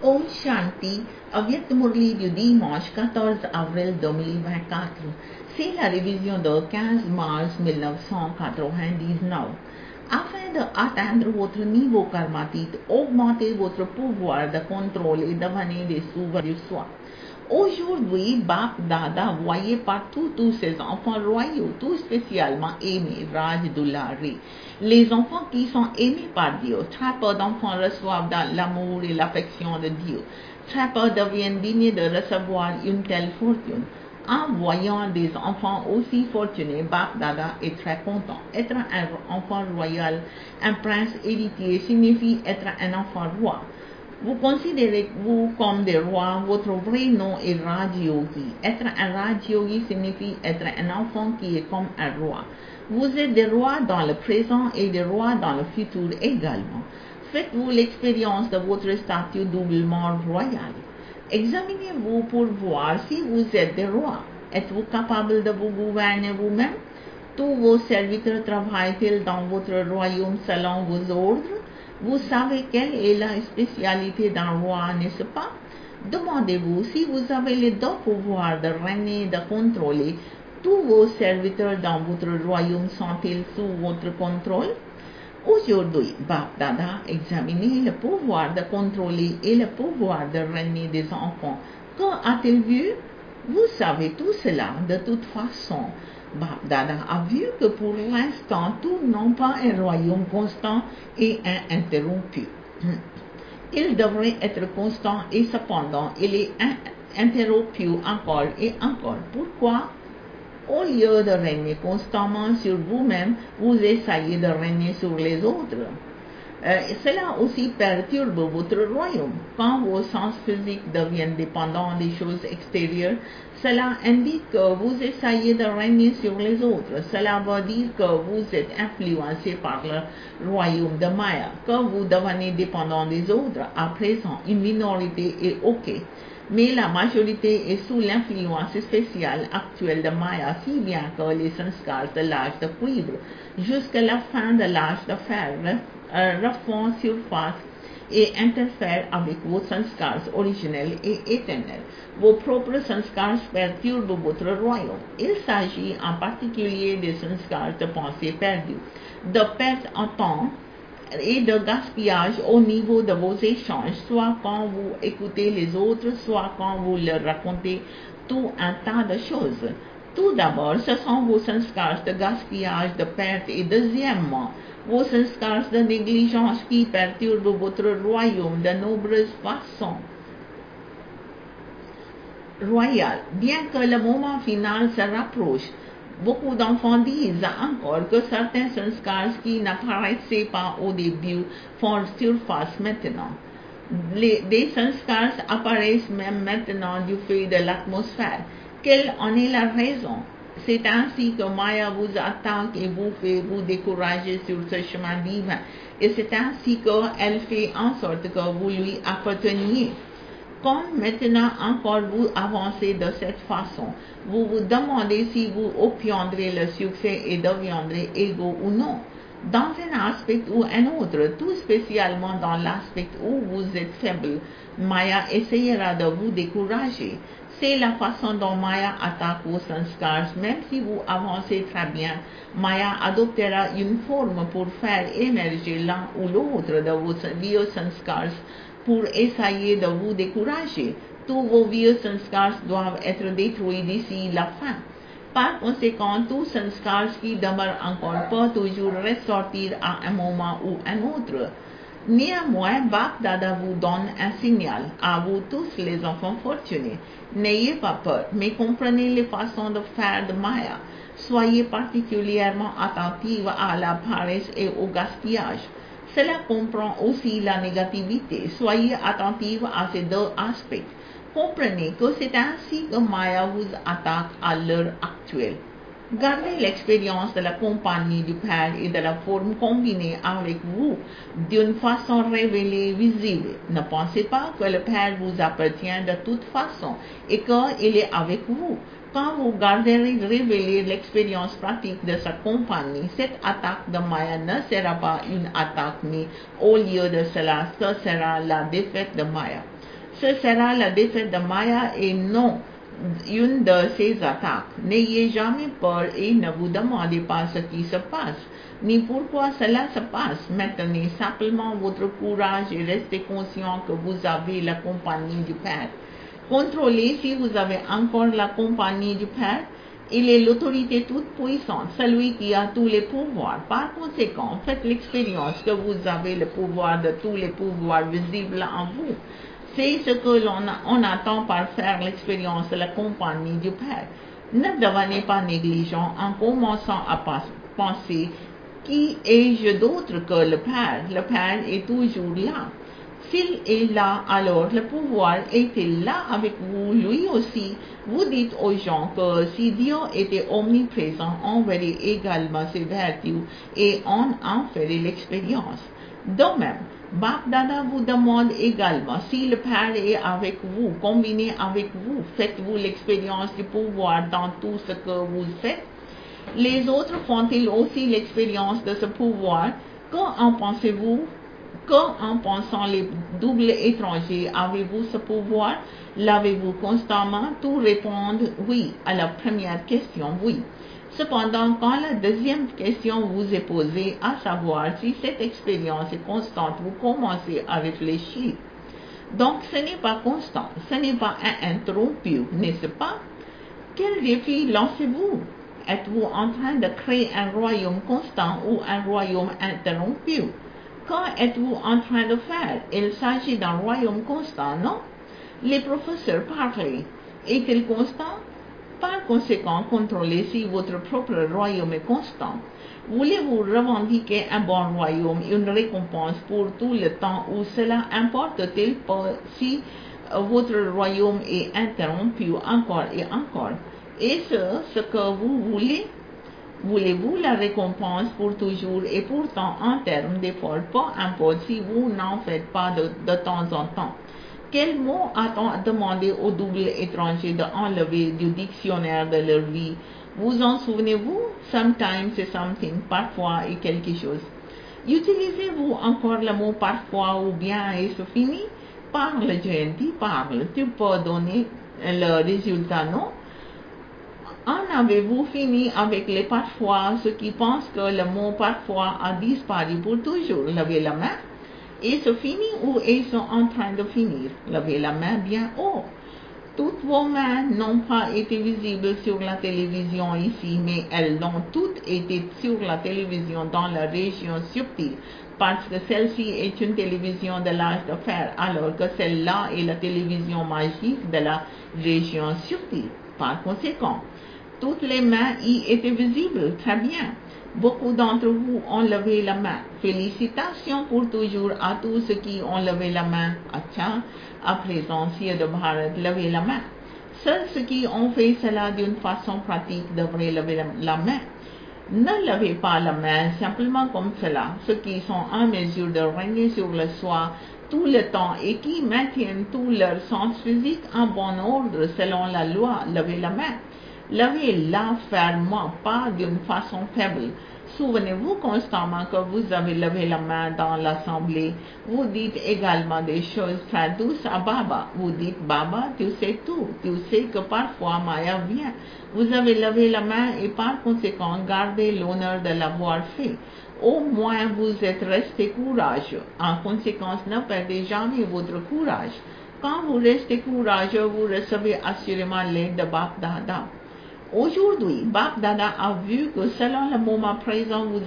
Om Shanti, Avyakt Murli du dimanche 14 avril 2024. C'est la révision de 15 mars 1999. Afin d'atteindre votre niveau karmatique, augmentez votre pouvoir de contrôle et devenez des souverains du soi. Aujourd'hui, Bap Dada voyait partout tous ces enfants royaux, tout spécialement aimés, Raj Dulari. Les enfants qui sont aimés par Dieu, très peu d'enfants reçoivent l'amour et l'affection de Dieu. Très peu deviennent dignes de recevoir une telle fortune. En voyant des enfants aussi fortunés, Bap Dada est très content. Être un enfant royal, un prince héritier signifie être un enfant roi. Vous considérez-vous comme des rois, votre vrai nom est Raj Yogi. Être un Raj Yogi signifie être un enfant qui est comme un roi. Vous êtes des rois dans le présent et des rois dans le futur également. Faites-vous l'expérience de votre statut doublement royal. Examinez-vous pour voir si vous êtes des rois. Êtes-vous capable de vous gouverner vous-même? Tous vos serviteurs travaillent-ils dans votre royaume selon vos ordres? Vous savez quelle est la spécialité d'un roi, n'est-ce pas? Demandez-vous si vous avez les deux pouvoirs de régner et de contrôler. Tous vos serviteurs dans votre royaume sont-ils sous votre contrôle? Aujourd'hui, Bap Dada examinez le pouvoir de contrôler et le pouvoir de régner des enfants. Que a-t-il vu? Vous savez tout cela de toute façon. Bap Dada a vu que pour l'instant, tous n'ont pas un royaume constant et ininterrompu. Il devrait être constant et cependant, il est interrompu encore et encore. Pourquoi? Au lieu de régner constamment sur vous-même, vous essayez de régner sur les autres. Cela aussi perturbe votre royaume. Quand vos sens physiques deviennent dépendants des choses extérieures, cela indique que vous essayez de régner sur les autres. Cela veut dire que vous êtes influencé par le royaume de Maya, que vous devenez dépendant des autres. À présent, une minorité est OK. Mais la majorité est sous l'influence spéciale actuelle de Maya, si bien que les sanskars de l'âge de cuivre jusqu'à la fin de l'âge de fer refont surface et interfèrent avec vos sanskars originels et éternels. Vos propres sanskars perturbent votre royaume. Il s'agit en particulier des sanskars de pensée perdue, de perte en temps et de gaspillage au niveau de vos échanges, soit quand vous écoutez les autres, soit quand vous leur racontez tout un tas de choses. Tout d'abord, ce sont vos sanskars de gaspillage, de perte, et deuxièmement, vos sanskars de négligence qui perturbent votre royaume de nombreuses façons. Royal, bien que le moment final se rapproche, beaucoup d'enfants disent encore que certains sanskars qui n'apparaissaient pas au début font surface maintenant. Des sanskars apparaissent même maintenant du fait de l'atmosphère. Quelle en est la raison? C'est ainsi que Maya vous attaque et vous fait vous décourager sur ce chemin divin. Et c'est ainsi qu'elle fait en sorte que vous lui apparteniez. Comme maintenant encore vous avancez de cette façon, vous vous demandez si vous obtiendrez le succès et deviendrez égaux ou non. Dans un aspect ou un autre, tout spécialement dans l'aspect où vous êtes faible, Maya essayera de vous décourager. C'est la façon dont Maya attaque vos sanskars. Même si vous avancez très bien, Maya adoptera une forme pour faire émerger l'un ou l'autre de vos vieux sanskars pour essayer de vous décourager. Tous vos vieux sanskars doivent être détruits d'ici la fin. Par conséquent, tout sanskars qui demeure encore peut toujours ressortir à un moment ou un autre. Néanmoins, Bap Dada vous donne un signal, à vous tous les enfants fortunés. N'ayez pas peur, mais comprenez les façons de faire de Maya. Soyez particulièrement attentifs à la paresse et au gaspillage. Cela comprend aussi la négativité. Soyez attentifs à ces deux aspects. Comprenez que c'est ainsi que Maya vous attaque à l'heure actuelle. Gardez l'expérience de la compagnie du Père et de la forme combinée avec vous d'une façon révélée, visible. Ne pensez pas que le Père vous appartient de toute façon et qu'il est avec vous. Quand vous garderez révélé l'expérience pratique de sa compagnie, cette attaque de Maya ne sera pas une attaque, mais au lieu de cela, ce sera la défaite de Maya. Ce sera la défaite de Maya et non une de ses attaques. N'ayez jamais peur et ne vous demandez pas ce qui se passe, ni pourquoi cela se passe. Maintenez simplement votre courage et restez conscient que vous avez la compagnie du Père. Contrôlez si vous avez encore la compagnie du Père. Il est l'autorité toute puissante, celui qui a tous les pouvoirs. Par conséquent, faites l'expérience que vous avez le pouvoir de tous les pouvoirs visibles en vous. C'est ce que l'on attend par faire l'expérience de la compagnie du Père. Ne devenez pas négligent en commençant à penser qui ai-je d'autre que le Père? Le Père est toujours là. S'il est là, alors le pouvoir est-il là avec vous, lui aussi? Vous dites aux gens que si Dieu était omniprésent, on verrait également ses vertus et on en ferait l'expérience. De même, Bap Dada vous demande également si le Père est avec vous, combiné avec vous, faites-vous l'expérience du pouvoir dans tout ce que vous faites? Les autres font-ils aussi l'expérience de ce pouvoir? Qu'en pensez-vous? Qu'en pensant les doubles étrangers, avez-vous ce pouvoir? L'avez-vous constamment? Tout répondre oui à la première question, oui. Cependant, quand la deuxième question vous est posée, à savoir si cette expérience est constante, vous commencez à réfléchir. Donc, ce n'est pas constant, ce n'est pas interrompu, n'est-ce pas? Quel défi lancez-vous? Êtes-vous en train de créer un royaume constant ou un royaume interrompu? Qu'en êtes-vous en train de faire? Il s'agit d'un royaume constant, non? Les professeurs parlaient. Est-il constant? Par conséquent, contrôlez si votre propre royaume est constant. Voulez-vous revendiquer un bon royaume, une récompense pour tout le temps ou cela importe-t-il pas si votre royaume est interrompu encore et encore? Est-ce ce que vous voulez? Voulez-vous la récompense pour toujours et pourtant en termes d'effort, peu importe si vous n'en faites pas de temps en temps? Quel mot a-t-on demandé aux doubles étrangers d'enlever du dictionnaire de leur vie? Vous en souvenez-vous? Sometimes c'est something, parfois et quelque chose. Utilisez-vous encore le mot parfois ou bien est-ce fini? Parle, Jayenti, parle. Tu peux donner le résultat, non? En avez-vous fini avec les parfois, ceux qui pensent que le mot parfois a disparu pour toujours? Levez la main. Est-ce fini ou est-ce en train de finir? Levez la main bien haut. Toutes vos mains n'ont pas été visibles sur la télévision ici, mais elles ont toutes été sur la télévision dans la région subtile, parce que celle-ci est une télévision de l'âge de fer, alors que celle-là est la télévision magique de la région subtile. Par conséquent, toutes les mains y étaient visibles. Très bien. Beaucoup d'entre vous ont levé la main. Félicitations pour toujours à tous ceux qui ont levé la main. Acha, à présent, Sire de Bharat, levez la main. Seuls ceux qui ont fait cela d'une façon pratique devraient lever la main. Ne levez pas la main simplement comme cela. Ceux qui sont en mesure de régner sur le soi tout le temps et qui maintiennent tout leur sens physique en bon ordre selon la loi, levez la main. Levez-la fermement, pas d'une façon faible. Souvenez-vous constamment que vous avez levé la main dans l'assemblée. Vous dites également des choses très douces à Baba. Vous dites, Baba, tu sais tout. Tu sais que parfois Maya vient. Vous avez levé la main et par conséquent gardez l'honneur de l'avoir fait. Au moins vous êtes resté courageux. En conséquence, ne perdez jamais votre courage. Quand vous restez courageux, vous recevez assurément l'aide de Bap Dada. Aujourd'hui, Bap Dada a vu que selon le moment présent, vous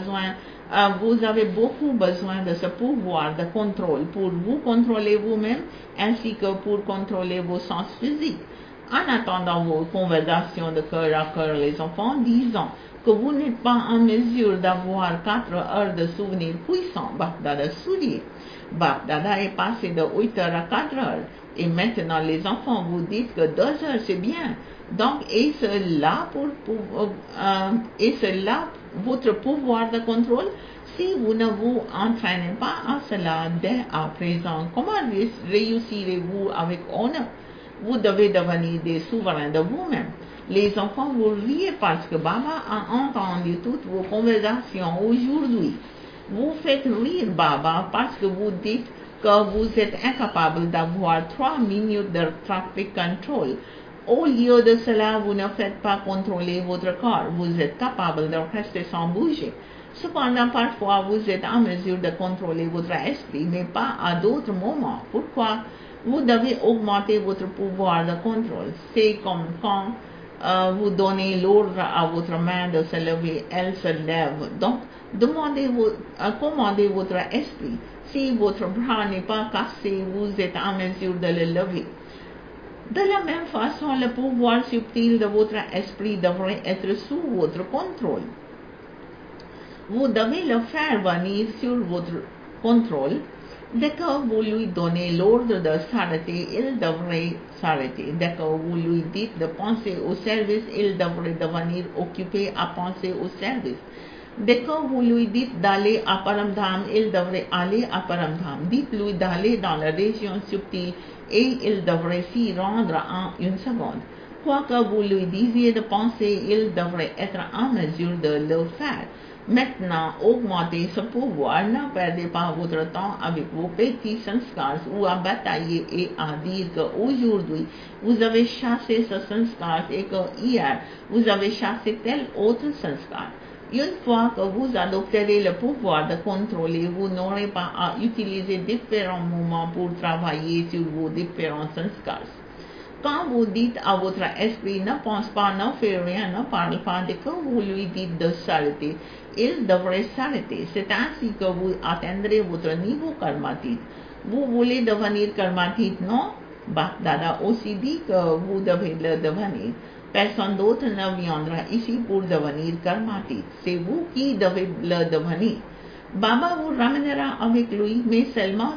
avez beaucoup besoin de ce pouvoir de contrôle pour vous contrôler vous-même ainsi que pour contrôler vos sens physiques. En attendant vos conversations de cœur à cœur, les enfants, disons que vous n'êtes pas en mesure d'avoir 4 heures de souvenirs puissants. Bap Dada sourit. Bap Dada est passé de 8 heures à 4 heures. Et maintenant, les enfants, vous dites que 2 heures, c'est bien. Donc, est-ce là votre pouvoir de contrôle? Si vous ne vous entraînez pas à cela dès à présent, comment réussirez-vous avec honneur? Vous devez devenir des souverains de vous-même. Les enfants, vous riez parce que Baba a entendu toutes vos conversations aujourd'hui. Vous faites rire Baba parce que vous dites que vous êtes incapable d'avoir 3 minutes de traffic control. Au lieu de cela, vous ne faites pas contrôler votre corps. Vous êtes capable de rester sans bouger. Cependant, parfois, vous êtes en mesure de contrôler votre esprit, mais pas à d'autres moments. Pourquoi? Vous devez augmenter votre pouvoir de contrôle. C'est comme quand vous donnez l'ordre à votre main de se lever, elle se lève. Donc, commandez votre esprit. Si votre bras n'est pas cassé, vous êtes en mesure de le lever. De la même façon, le pouvoir subtil de votre esprit devrait être sous votre contrôle. Vous devez le faire venir sur votre contrôle. Dès que vous lui donnez l'ordre de s'arrêter, il devrait s'arrêter. Dès que vous lui dites de penser au service, il devrait devenir occupé à penser au service. Dès que vous lui dites d'aller à Paramdham, il devrait aller à Paramdham. Dites-lui d'aller dans la région subtile et il devrait s'y rendre en une seconde. Quoi que vous lui disiez de penser, il devrait être en mesure de le faire. Maintenant, augmentez ce pouvoir, ne perdez pas votre temps avec vos petits sanskars ou à batailler et à dire qu'aujourd'hui, vous avez chassé ce sanskar et que hier, vous avez chassé tel autre sanskar. Une fois que vous adopterez le pouvoir de contrôler, vous n'aurez pas à utiliser différents moments pour travailler sur vos différents sanskars. Quand vous dites à votre esprit ne pense pas, ne fais rien, ne parle pas, dès que vous lui dites de s'arrêter, il devrait s'arrêter. C'est ainsi que vous atteindrez votre niveau karmatique. Vous voulez devenir karmatique, non? Bap-Dada aussi dit que vous devez le devenir. Personne d'autre ne viendra ici pour devenir karmatique. C'est vous qui devez le devenir. Baba vous ramènera avec lui, mais seulement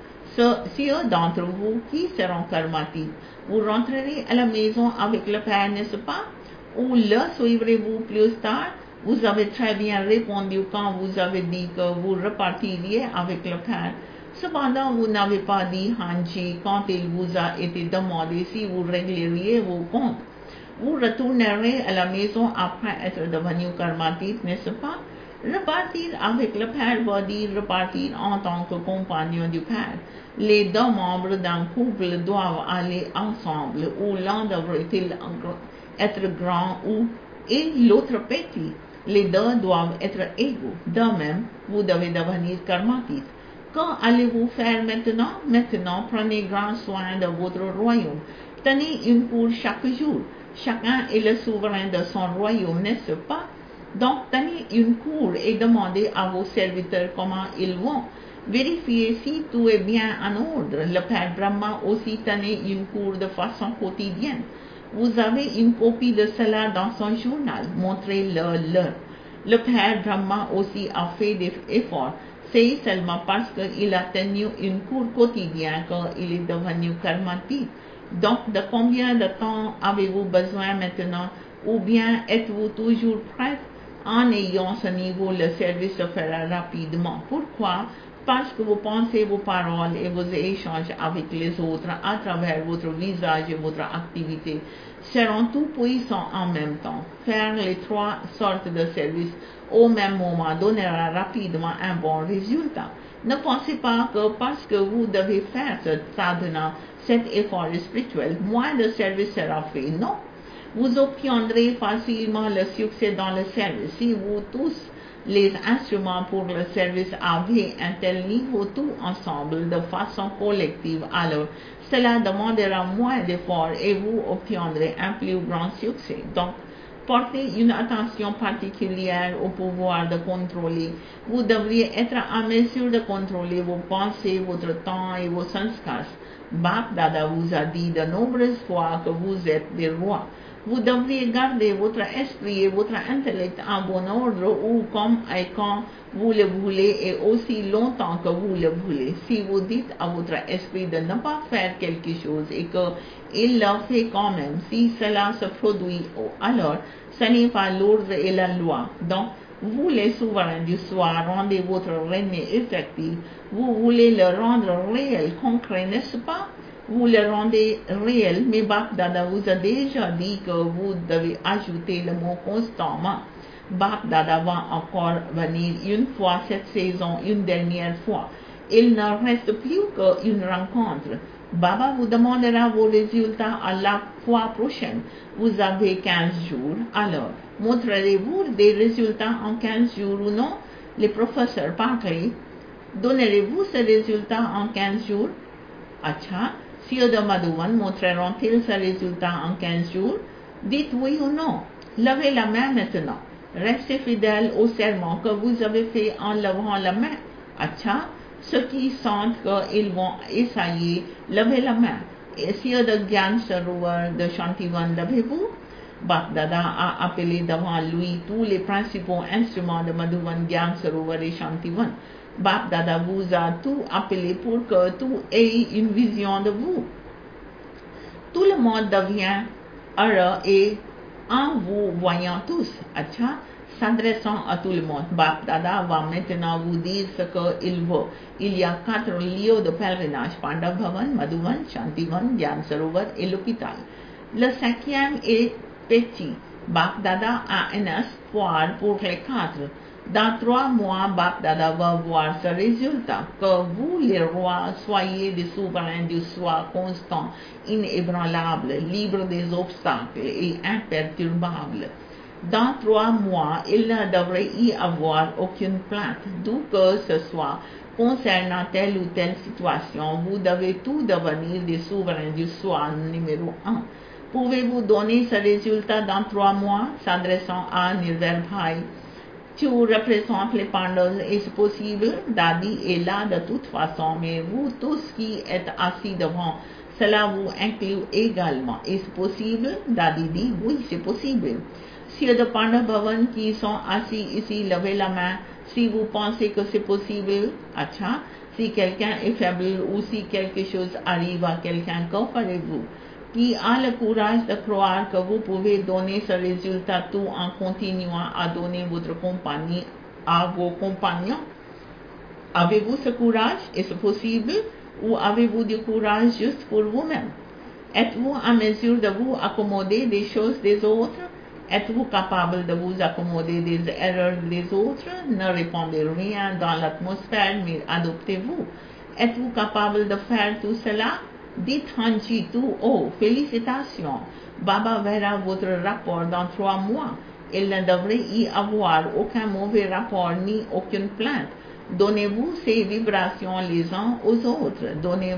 ceux d'entre vous qui seront karmatiques. Vous rentrerez à la maison avec le Père, n'est-ce pas? Ou le suivrez-vous plus tard? Vous avez très bien répondu quand vous avez dit que vous repartiriez avec le Père. Cependant, vous n'avez pas dit Hanji quand il vous a été demandé si vous régleriez vos comptes. Vous retournerez à la maison après être devenu karmatique, n'est-ce pas? Repartir avec le Père veut dire repartir en tant que compagnon du Père. Les deux membres d'un couple doivent aller ensemble, ou l'un devrait-il être grand et l'autre petit. Les deux doivent être égaux. De même, vous devez devenir karmatique. Quand allez-vous faire maintenant? Maintenant, prenez grand soin de votre royaume. Tenez une cour chaque jour. Chacun est le souverain de son royaume, n'est-ce pas? Donc, tenez une cour et demandez à vos serviteurs comment ils vont. Vérifiez si tout est bien en ordre. Le Père Brahma aussi tenait une cour de façon quotidienne. Vous avez une copie de cela dans son journal. Montrez-le leur. Le Père Brahma aussi a fait des efforts. C'est seulement parce qu'il a tenu une cour quotidienne qu'il est devenu karmatique. Donc, de combien de temps avez-vous besoin maintenant? Ou bien êtes-vous toujours prêt? En ayant ce niveau, le service se fera rapidement. Pourquoi? Parce que vous pensez vos paroles et vos échanges avec les autres à travers votre visage et votre activité seront tout puissants en même temps. Faire les trois sortes de services au même moment donnera rapidement un bon résultat. Ne pensez pas que parce que vous devez faire ce sadhana, cet effort spirituel, moins de service sera fait. Non. Vous obtiendrez facilement le succès dans le service. Si vous tous les instruments pour le service avaient un tel niveau tout ensemble de façon collective, alors cela demandera moins d'efforts et vous obtiendrez un plus grand succès. Donc, portez une attention particulière au pouvoir de contrôler. Vous devriez être en mesure de contrôler vos pensées, votre temps et vos sanskars. Bap-Dada vous a dit de nombreuses fois que vous êtes des rois. Vous devriez garder votre esprit et votre intellect en bon ordre ou comme et quand vous le voulez et aussi longtemps que vous le voulez. Si vous dites à votre esprit de ne pas faire quelque chose et qu'il le fait quand même, si cela se produit, alors ce n'est pas l'ordre et la loi. Donc, vous les souverains du soir, rendez votre règne effectif. Vous voulez le rendre réel, concret, n'est-ce pas? Vous le rendez réel, mais Bap-Dada vous a déjà dit que vous devez ajouter le mot constamment. Bap-Dada va encore venir une fois cette saison, une dernière fois. il ne reste plus qu'une rencontre. Baba vous demandera vos résultats à la fois prochaine. Vous avez 15 jours. Alors, montrerez-vous des résultats en 15 jours ou non? Le professeur Parkley, donnerez-vous ces résultats en 15 jours? Acha, Sieur de Madhuvan montreront-ils ces résultats en 15 jours? Dites oui ou non. Levez la main maintenant. Restez fidèle au serment que vous avez fait en levant la main. Acha, ceux qui sentent qu'ils vont essayer, levez la main. Et Sieur de Gyan Sarovar de Shantivan, levez-vous. Bapdada a appelé devant lui tous les principaux instruments de Madhuvan, Gyan Sarovar et Shantivan. Bapdada vous a tout appelé pour que tout ait une vision de vous. Tout le monde devient heureux et en vous voyant tous. Acha, s'adressant à tout le monde, Bapdada va maintenant vous dire ce qu'il veut. Il y a 4 lieux de pèlerinage, Pandav Bhavan, Madhuvan, Shantivan, Gyan Sarovar et l'hôpital. Le 5e est petit. Bapdada a un espoir pour les 4. Dans 3 mois, Bapdada va voir ce résultat, que vous, les rois, soyez des souverains du soi constant, inébranlables, libres des obstacles et imperturbables. Dans 3 mois, il ne devrait y avoir aucune plainte, d'où que ce soit, concernant telle ou telle situation. Vous devez tout devenir des souverains du soi numéro 1. Pouvez-vous donner ce résultat dans 3 mois, s'adressant à Nirver Bhai? Tu représentes les Pandavas, est-ce possible? Dadi est là de toute façon, mais vous tous qui êtes assis devant, cela vous inclut également. Est-ce possible? Dadi dit, oui, c'est possible. S'il y a de Pandav Bhavan qui sont assis ici, levez la main si vous pensez que c'est possible. Acha, si quelqu'un est faible ou si quelque chose arrive à quelqu'un, que ferez-vous? Qui a le courage de croire que vous pouvez donner ce résultat tout en continuant à donner votre compagnie à vos compagnons? Avez-vous ce courage? Est-ce possible? Ou avez-vous du courage juste pour vous-même? Êtes-vous en mesure de vous accommoder des choses des autres? Êtes-vous capable de vous accommoder des erreurs des autres? Ne répondez rien dans l'atmosphère, mais adoptez-vous. Êtes-vous capable de faire tout cela? Dites Hanji tout haut, félicitations. Baba verra votre rapport dans 3 mois. Il ne devrait y avoir aucun mauvais rapport ni aucune plainte. Donnez-vous ces vibrations les uns aux autres. Donnez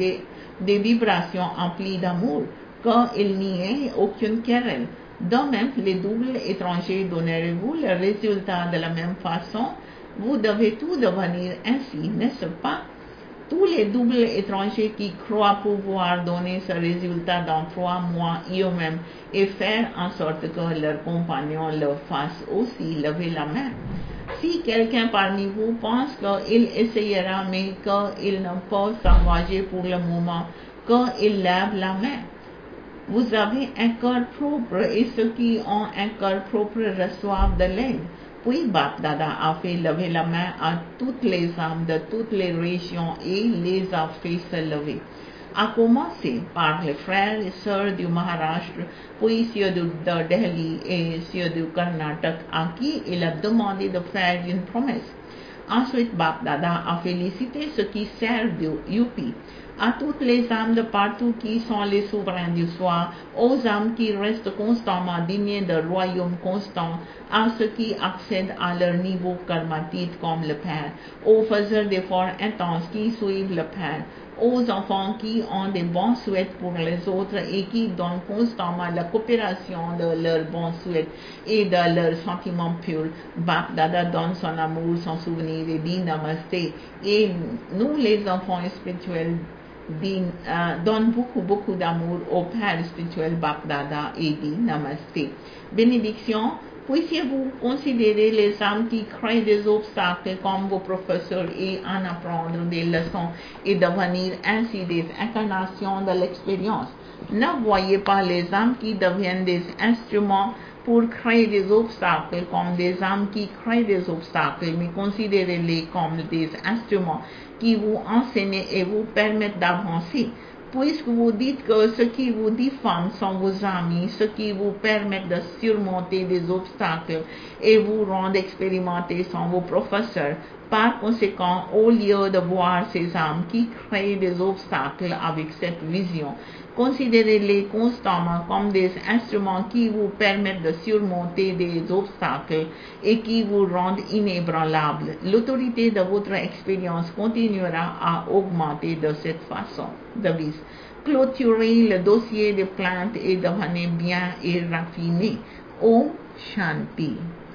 des vibrations emplies d'amour, qu'il n'y ait aucune querelle. De même, les doubles étrangers donnerez-vous le résultat de la même façon? Vous devez tout devenir ainsi, n'est-ce pas? Tous les doubles étrangers qui croient pouvoir donner ce résultat dans 3 mois eux-mêmes et faire en sorte que leurs compagnons le fassent aussi, levez la main. Si quelqu'un parmi vous pense qu'il essayera mais qu'il ne peut s'engager pour le moment, qu'il lève la main. Vous avez un cœur propre et ceux qui ont un cœur propre reçoivent de l'aide. Puis Bapdada a fait lever la main à toutes les âmes de toutes les régions et les a fait se lever. À commencer par les frères et sœurs du Maharashtra, puis ceux de Delhi et ceux du Karnataka à qui il a demandé de faire une promesse. Ensuite, Bapdada a félicité ceux qui servent du UP. À toutes les âmes de partout qui sont les souverains du soi, aux âmes qui restent constamment dignes de royaume constant, à ceux qui accèdent à leur niveau karmatique comme le Père, aux faiseurs d'efforts intenses qui suivent le Père, aux enfants qui ont des bons souhaits pour les autres et qui donnent constamment la coopération de leurs bons souhaits et de leurs sentiments purs. Bapdada donne son amour, son souvenir et dit Namasté. Et nous, les enfants spirituels, donne beaucoup d'amour au Père spirituel Bapdada et dit Namasté. Bénédiction, puissiez-vous considérer les âmes qui créent des obstacles comme vos professeurs et en apprendre des leçons et devenir ainsi des incarnations de l'expérience. Ne voyez pas les âmes qui deviennent des instruments pour créer des obstacles comme des âmes qui créent des obstacles, mais considérez-les comme des instruments qui vous enseignent et vous permettent d'avancer. Puisque vous dites que ceux qui vous diffament sont vos amis, ceux qui vous permettent de surmonter des obstacles et vous rendent expérimenter sont vos professeurs, Par conséquent, au lieu de voir ces âmes qui créent des obstacles avec cette vision, considérez-les constamment comme des instruments qui vous permettent de surmonter des obstacles et qui vous rendent inébranlables. L'autorité de votre expérience continuera à augmenter de cette façon. Devise. Clôturez le dossier de plainte et devenez bien et raffiné. Om Shanti.